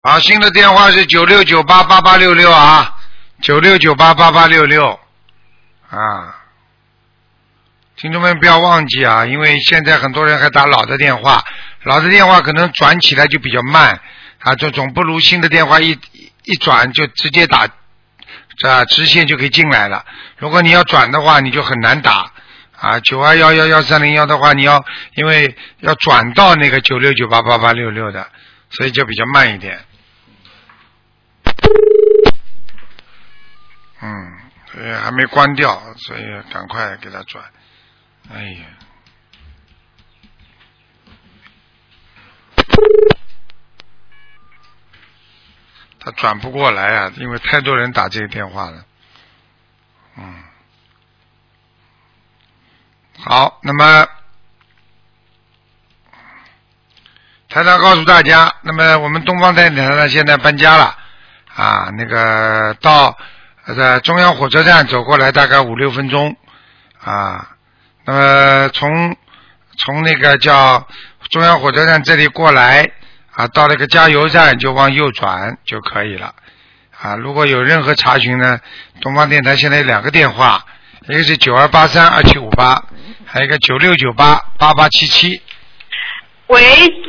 好，新的电话是96988866啊，96988866啊。听众们不要忘记啊，因为现在很多人还打老的电话，老的电话可能转起来就比较慢啊，这总不如新的电话一转就直接打，直线就可以进来了。如果你要转的话，你就很难打啊。92111301的话，你要因为要转到那个96988866的，所以就比较慢一点。所以还没关掉，所以赶快给他转。哎呀，他转不过来啊，因为太多人打这个电话了。好，那么台长告诉大家，那么我们东方台呢现在搬家了啊，那个到中央火车站走过来大概5-6分钟啊。那么从那个叫中央火车站这里过来啊，到那个加油站就往右转就可以了啊。如果有任何查询呢，东方电台现在有2个电话，一个是92832758，还有一个96988877。 喂。